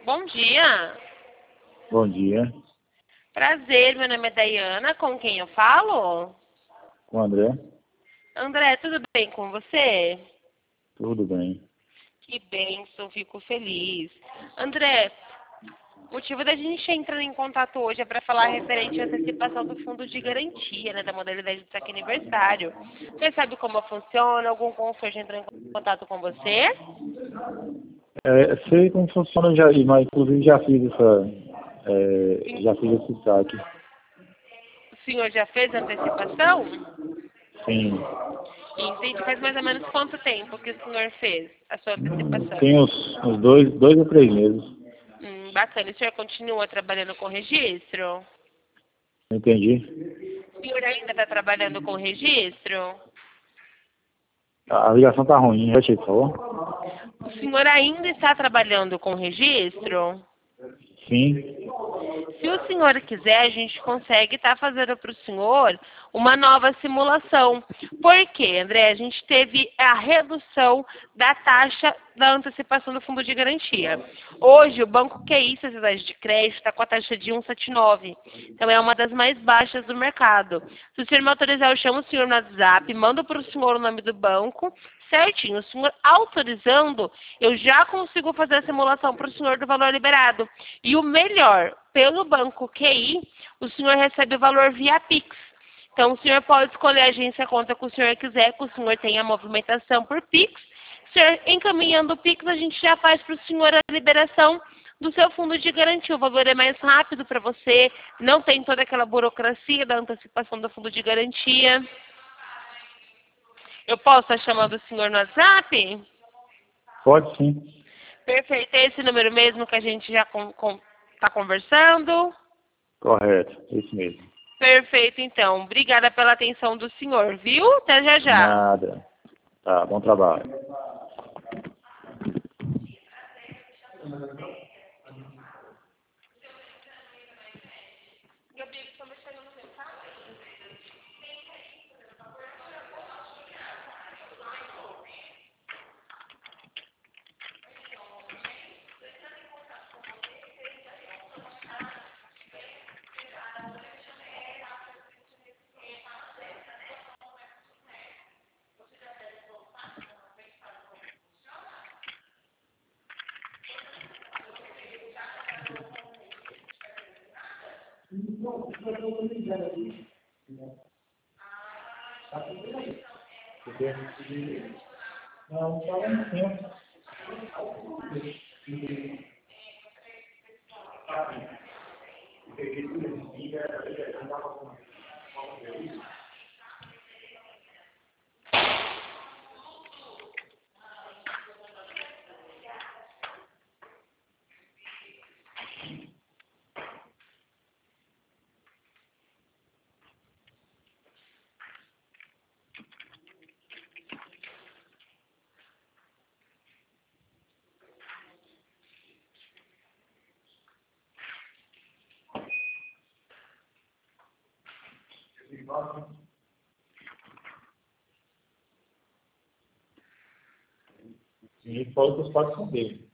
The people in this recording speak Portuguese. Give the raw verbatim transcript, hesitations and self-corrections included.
Bom dia. Bom dia. Prazer, meu nome é Dayana, com quem eu falo? Com o André? André, tudo bem com você? Tudo bem. Que bênção, fico feliz. André, o motivo da gente entrar em contato hoje é para falar referente à antecipação do fundo de garantia, né, da modalidade de saque aniversário. Você sabe como funciona? Algum consultor entrou em contato com você? É, sei como funciona já, mas inclusive já fiz essa, é, já fiz esse saque. O senhor já fez a antecipação? Sim. Entendi. Faz mais ou menos quanto tempo que o senhor fez a sua antecipação? Tem uns, uns dois, dois ou três meses. Hum, bacana. O senhor continua trabalhando com registro? Não entendi. O senhor ainda está trabalhando com registro? A, a ligação tá ruim. Repete aí, por favor. O senhor ainda está trabalhando com registro? Sim. Se o senhor quiser, a gente consegue estar fazendo para o senhor uma nova simulação. Por quê, André? A gente teve a redução da taxa da antecipação do fundo de garantia. Hoje, o Banco Q I, Sociedade de Crédito, está com a taxa de um vírgula setenta e nove. Então, é uma das mais baixas do mercado. Se o senhor me autorizar, eu chamo o senhor no WhatsApp, mando para o senhor o nome do banco, certinho. O senhor autorizando, eu já consigo fazer a simulação para o senhor do valor liberado. E o melhor, pelo Banco Q I, o senhor recebe o valor via Pix. Então, o senhor pode escolher a agência a conta que o senhor quiser, que o senhor tenha a movimentação por Pix. O senhor encaminhando o Pix, a gente já faz para o senhor a liberação do seu fundo de garantia. O valor é mais rápido para você, não tem toda aquela burocracia da antecipação do fundo de garantia. Eu posso estar chamando o senhor no WhatsApp? Pode sim. Perfeito. É esse número mesmo que a gente já está com, com, tá conversando? Correto. Isso mesmo. Perfeito, então. Obrigada pela atenção do senhor, viu? Até já já. Nada. Tá, bom trabalho. Não, fala no tempo. E falou que os pais são dele.